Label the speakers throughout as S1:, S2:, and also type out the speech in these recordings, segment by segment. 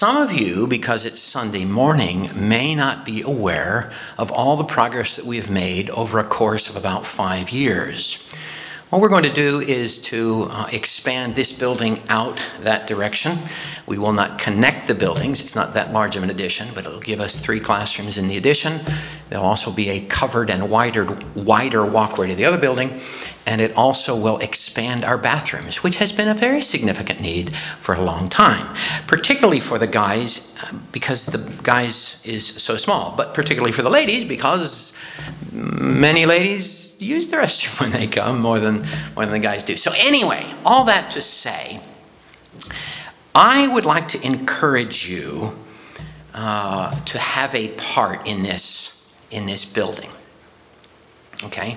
S1: Some of you, because it's Sunday morning, may not be aware of all the progress that we have made over a course of about 5 years. What we're going to do is to expand this building out that direction. We will not connect the buildings. It's not that large of an addition, but it'll give us 3 classrooms in the addition. There'll also be a covered and wider walkway to the other building, and it also will expand our bathrooms, which has been a very significant need for a long time, particularly for the guys, because the guys is so small, but particularly for the ladies, because many ladies use the restroom when they come more than the guys do. So anyway, all that to say, I would like to encourage you to have a part in this building. Okay?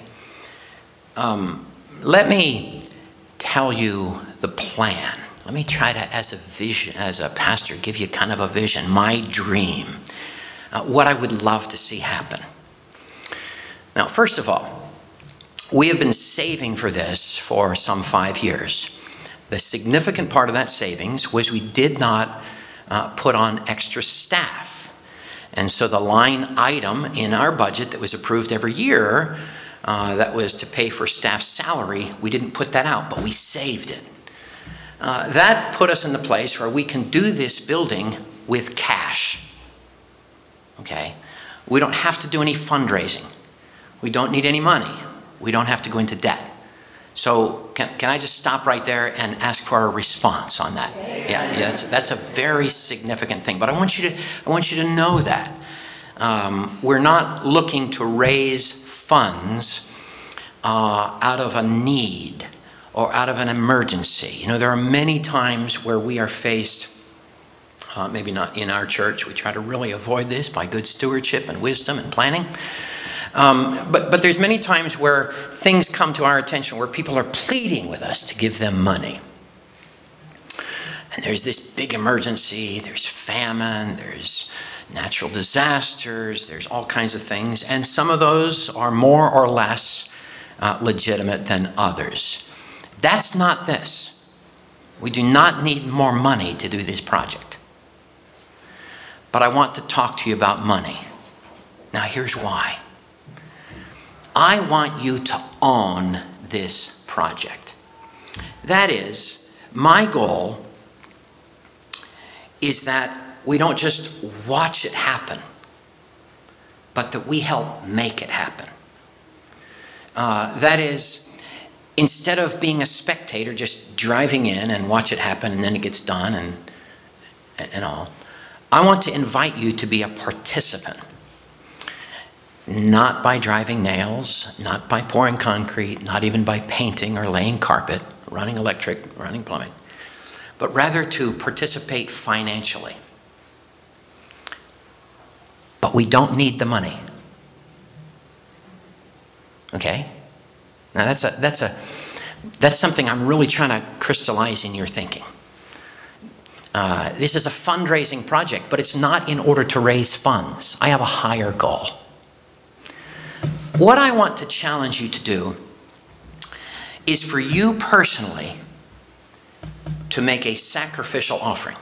S1: Let me tell you the plan. Let me try to, as a pastor, give you kind of a vision, my dream, what I would love to see happen. Now, first of all, we have been saving for this for some 5 years. The significant part of that savings was we did not put on extra staff. And so the line item in our budget that was approved every year, that was to pay for staff salary, we didn't put that out, but we saved it. That put us in the place where we can do this building with cash. Okay? We don't have to do any fundraising. We don't need any money. We don't have to go into debt. So can I just stop right there and ask for a response on that? Yeah, that's a very significant thing. But I want you to know that we're not looking to raise funds out of a need or out of an emergency. You know, there are many times where we are faced, maybe not in our church, we try to really avoid this by good stewardship and wisdom and planning. But there's many times where things come to our attention where people are pleading with us to give them money. And there's this big emergency, there's famine, there's natural disasters, there's all kinds of things. And some of those are more or less legitimate than others. That's not this. We do not need more money to do this project. But I want to talk to you about money. Now here's why. I want you to own this project. That is, my goal is that we don't just watch it happen, but that we help make it happen. That is, instead of being a spectator, just driving in and watch it happen and then it gets done and all, I want to invite you to be a participant. Not by driving nails, not by pouring concrete, not even by painting or laying carpet, running electric, running plumbing, but rather to participate financially. But we don't need the money. Okay? Now that's something I'm really trying to crystallize in your thinking. This is a fundraising project, but it's not in order to raise funds. I have a higher goal. What I want to challenge you to do is for you personally to make a sacrificial offering.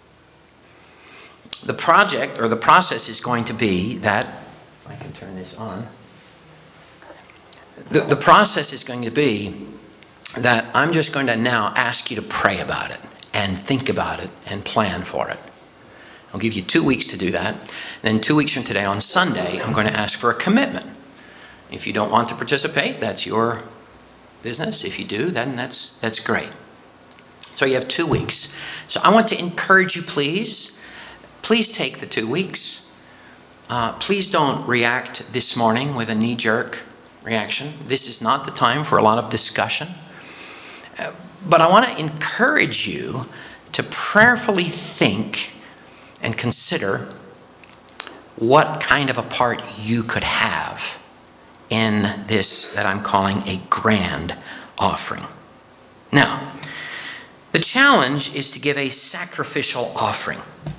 S1: The project or the process is going to be that, I can turn this on. The process is going to be that I'm just going to now ask you to pray about it and think about it and plan for it. I'll give you 2 weeks to do that. Then 2 weeks from today on Sunday, I'm going to ask for a commitment. If you don't want to participate, that's your business. If you do, then that's great. So you have 2 weeks. So I want to encourage you, please take the 2 weeks. Please don't react this morning with a knee-jerk reaction. This is not the time for a lot of discussion. But I want to encourage you to prayerfully think and consider what kind of a part you could have in this that I'm calling a grand offering. Now, the challenge is to give a sacrificial offering.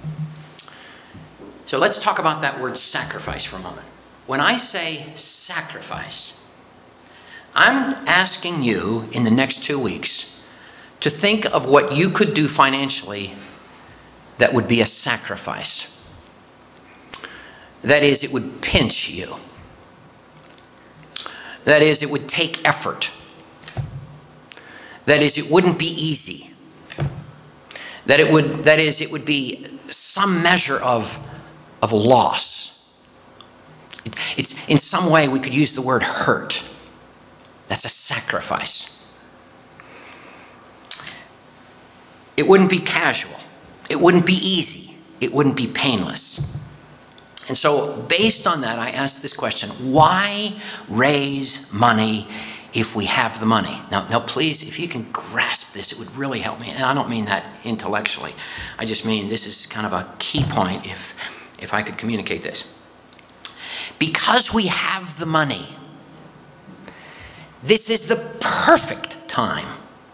S1: So let's talk about that word sacrifice for a moment. When I say sacrifice, I'm asking you in the next 2 weeks to think of what you could do financially that would be a sacrifice. That is, it would pinch you. That is, it would take effort. That is, it wouldn't be easy. It would be some measure of loss. It's in some way we could use the word hurt. That's a sacrifice. It wouldn't be casual. It wouldn't be easy. It wouldn't be painless. And so based on that, I asked this question: why raise money if we have the money? Now, please, if you can grasp this, it would really help me. And I don't mean that intellectually. I just mean this is kind of a key point if I could communicate this. Because we have the money, this is the perfect time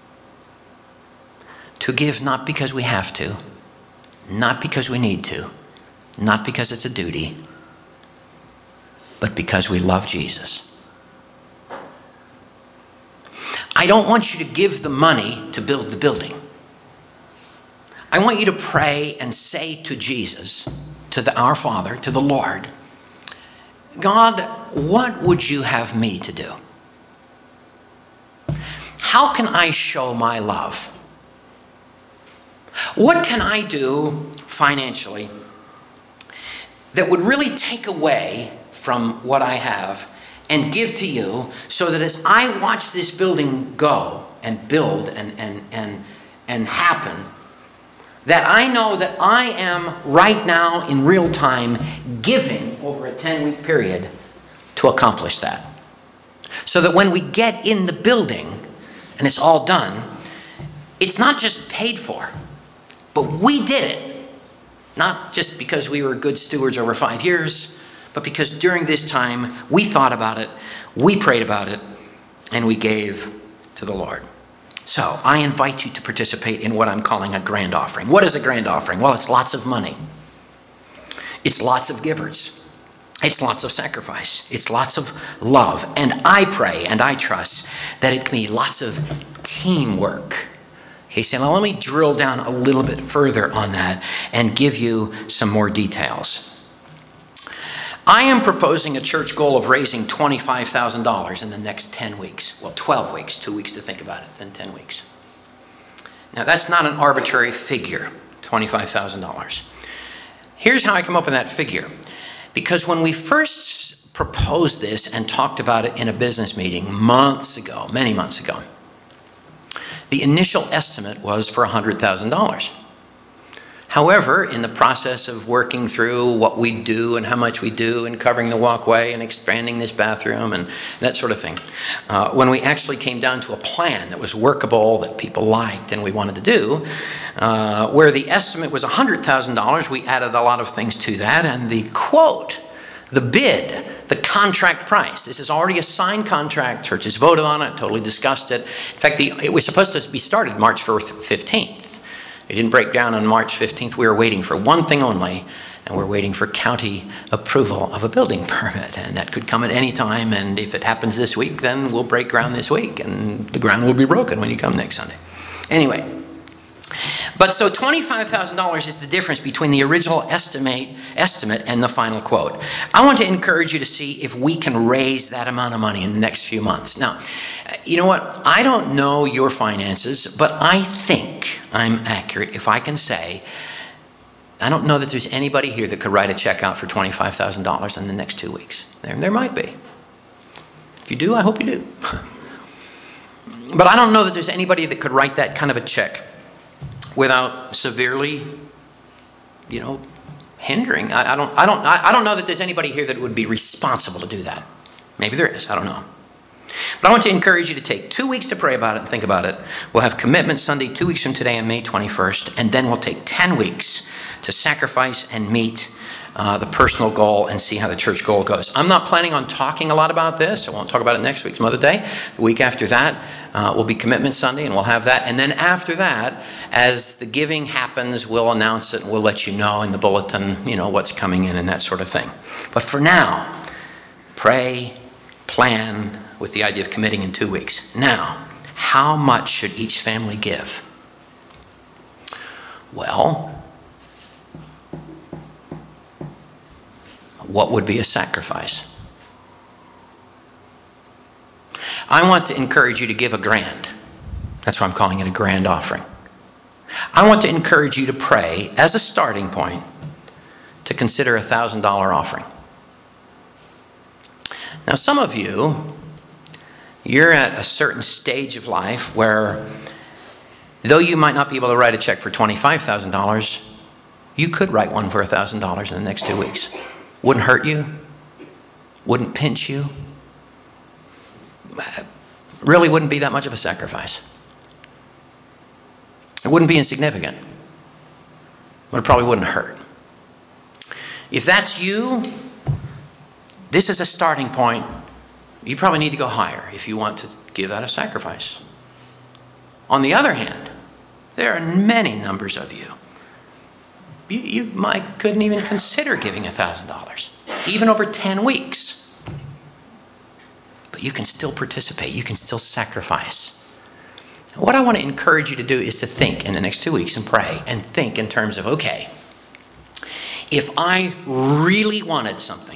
S1: to give, not because we have to, not because we need to, not because it's a duty, but because we love Jesus. I don't want you to give the money to build the building. I want you to pray and say to Jesus, to our Father, to the Lord, God, what would you have me to do? How can I show my love? What can I do financially that would really take away from what I have and give to you, so that as I watch this building go and build and happen, that I know that I am right now in real time giving over a 10-week period to accomplish that. So that when we get in the building and it's all done, it's not just paid for, but we did it. Not just because we were good stewards over 5 years, but because during this time we thought about it, we prayed about it, and we gave to the Lord. So I invite you to participate in what I'm calling a grand offering. What is a grand offering? Well, it's lots of money. It's lots of givers. It's lots of sacrifice. It's lots of love. And I pray and I trust that it can be lots of teamwork. Okay, so now let me drill down a little bit further on that and give you some more details. I am proposing a church goal of raising $25,000 in the next 10 weeks. Well, 12 weeks, 2 weeks to think about it, then 10 weeks. Now, that's not an arbitrary figure, $25,000. Here's how I come up with that figure. Because when we first proposed this and talked about it in a business meeting months ago, many months ago, the initial estimate was for $100,000. However, in the process of working through what we do and how much we do and covering the walkway and expanding this bathroom and that sort of thing, when we actually came down to a plan that was workable, that people liked and we wanted to do, where the estimate was $100,000, we added a lot of things to that, and the quote, the bid, the contract price. This is already a signed contract. Churches voted on it, totally discussed it. In fact, it was supposed to be started March 15th. It didn't break down on March 15th. We were waiting for one thing only, and we're waiting for county approval of a building permit. And that could come at any time, and if it happens this week, then we'll break ground this week, and the ground will be broken when you come next Sunday. Anyway, but so $25,000 is the difference between the original estimate and the final quote. I want to encourage you to see if we can raise that amount of money in the next few months. Now, you know what? I don't know your finances, but I think I'm accurate if I can say I don't know that there's anybody here that could write a check out for $25,000 in the next 2 weeks. There might be. If you do, I hope you do. But I don't know that there's anybody that could write that kind of a check without severely, hindering. I don't know that there's anybody here that would be responsible to do that. Maybe there is. I don't know. But I want to encourage you to take 2 weeks to pray about it and think about it. We'll have Commitment Sunday 2 weeks from today on May 21st, and then we'll take 10 weeks to sacrifice and meet the personal goal and see how the church goal goes. I'm not planning on talking a lot about this. I won't talk about it next week, some other day. The week after that will be Commitment Sunday, and we'll have that. And then after that, as the giving happens, we'll announce it and we'll let you know in the bulletin, what's coming in and that sort of thing. But for now, pray, plan with the idea of committing in 2 weeks. Now, how much should each family give? Well, what would be a sacrifice? I want to encourage you to give a grand. That's why I'm calling it a grand offering. I want to encourage you to pray as a starting point to consider a $1,000 offering. Now, some of you, you're at a certain stage of life where, though you might not be able to write a check for $25,000, you could write one for $1,000 in the next 2 weeks. Wouldn't hurt you. Wouldn't pinch you. Really wouldn't be that much of a sacrifice. It wouldn't be insignificant. But it probably wouldn't hurt. If that's you, this is a starting point. You probably need to go higher if you want to give that a sacrifice. On the other hand, there are many numbers of you. You couldn't even consider giving $1,000, even over 10 weeks. But you can still participate. You can still sacrifice. What I want to encourage you to do is to think in the next 2 weeks and pray and think in terms of, okay, if I really wanted something,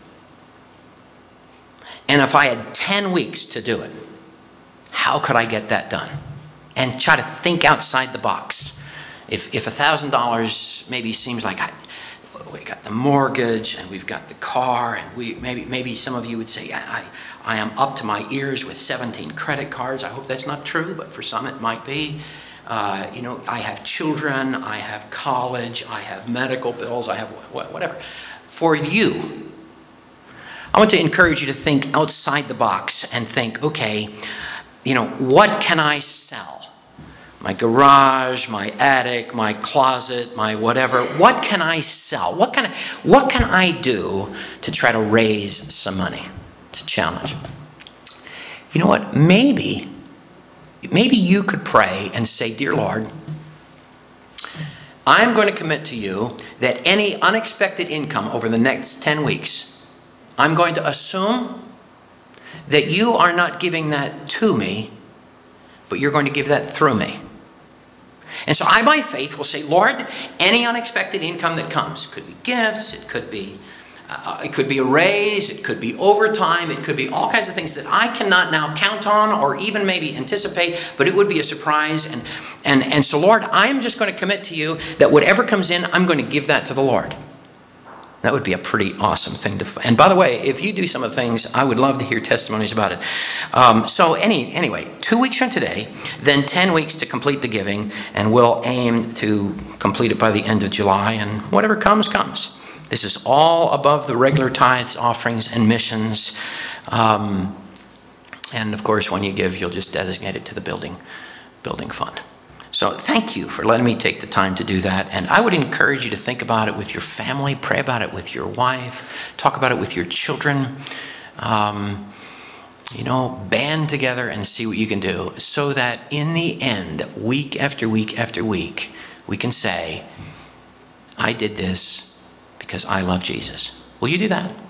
S1: and if I had 10 weeks to do it, how could I get that done? And try to think outside the box. If $1,000 maybe seems like we got the mortgage and we've got the car, and maybe some of you would say, I am up to my ears with 17 credit cards. I hope that's not true, but for some it might be. I have children, I have college, I have medical bills, I have whatever. For you, I want to encourage you to think outside the box and think, okay, what can I sell? My garage, my attic, my closet, my whatever. What can I sell? What can I do to try to raise some money? It's a challenge. You know what? Maybe you could pray and say, Dear Lord, I'm going to commit to you that any unexpected income over the next 10 weeks, I'm going to assume that you are not giving that to me, but you're going to give that through me. And so I, by faith, will say, Lord, any unexpected income that comes, could be gifts, it could be a raise, it could be overtime, it could be all kinds of things that I cannot now count on or even maybe anticipate, but it would be a surprise. And so, Lord, I'm just going to commit to you that whatever comes in, I'm going to give that to the Lord. That would be a pretty awesome thing to. And by the way, if you do some of the things, I would love to hear testimonies about it. Anyway, 2 weeks from today, then 10 weeks to complete the giving, and we'll aim to complete it by the end of July, and whatever comes, comes. This is all above the regular tithes, offerings, and missions. And of course, when you give, you'll just designate it to the building fund. So thank you for letting me take the time to do that. And I would encourage you to think about it with your family, pray about it with your wife, talk about it with your children. Band together and see what you can do so that in the end, week after week after week, we can say, I did this because I love Jesus. Will you do that?